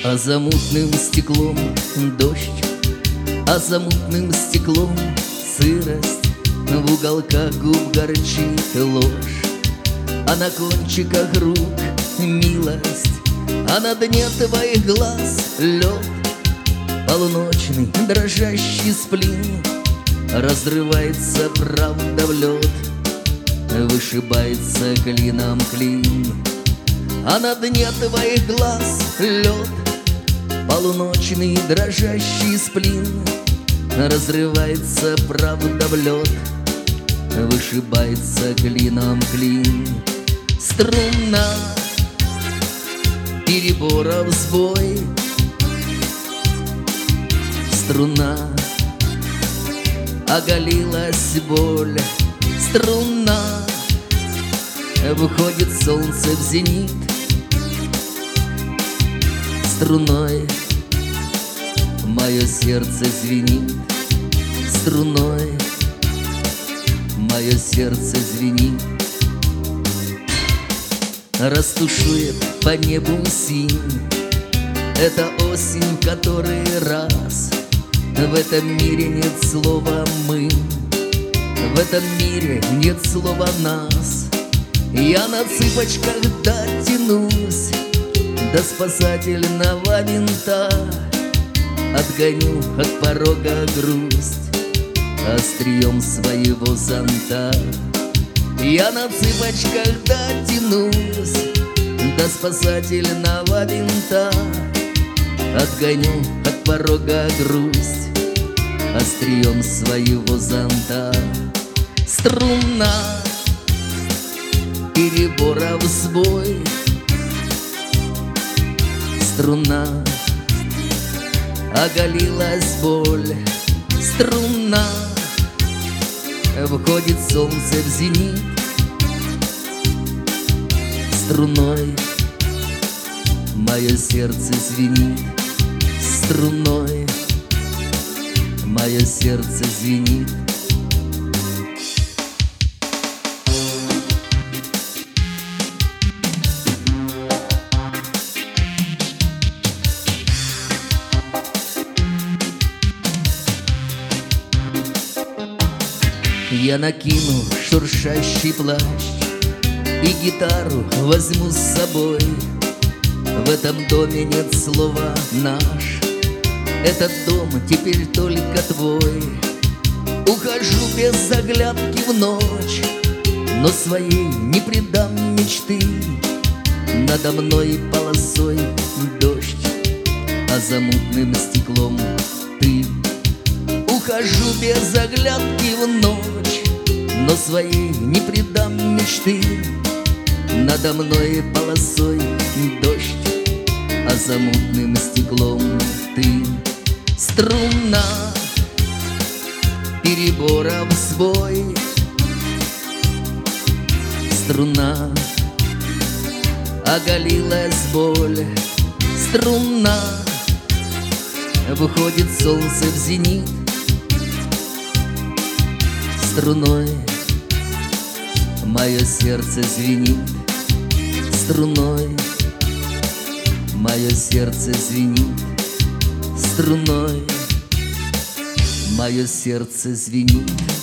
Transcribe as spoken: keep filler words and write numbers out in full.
А за мутным стеклом дождь, а за мутным стеклом сырость, в уголках губ горчит ложь, а на кончиках рук милость, а на дне твоих глаз лед. Полуночный дрожащий сплин разрывается правда в лед, вышибается клином клин, а на дне твоих глаз лед. Полуночный дрожащий сплин разрывается правда в лед, вышибается клином клин. Струна переборов сбой, струна оголилась боль, струна выходит солнце в зенит, струной мое сердце звенит, струной мое сердце звенит. Растушует по небу синь, это осень в который раз. В этом мире нет слова «мы», в этом мире нет слова «нас». Я на цыпочках дотянусь до спасательного винта, отгоню от порога грусть острием своего зонта. Я на цыпочках дотянусь до спасательного винта, отгоню от порога грусть острием своего зонта. Струна переборов сбой, струна оголилась боль, струна входит солнце в зенит, струной мое сердце звенит, струной мое сердце звенит. Я накину шуршащий плащ и гитару возьму с собой. В этом доме нет слова «наш», этот дом теперь только твой. Ухожу без заглядки в ночь, но своей не предам мечты. Надо мной полосой дождь, а за мутным стеклом ты. Ухожу без заглядки в ночь, но своей не предам мечты. Надо мной полосой дождь, а за мутным стеклом ты. Струна переборов сбой, струна оголилась боль, струна выходит солнце в зенит, струной мое сердце звенит, струной мое сердце звенит, струной мое сердце звенит.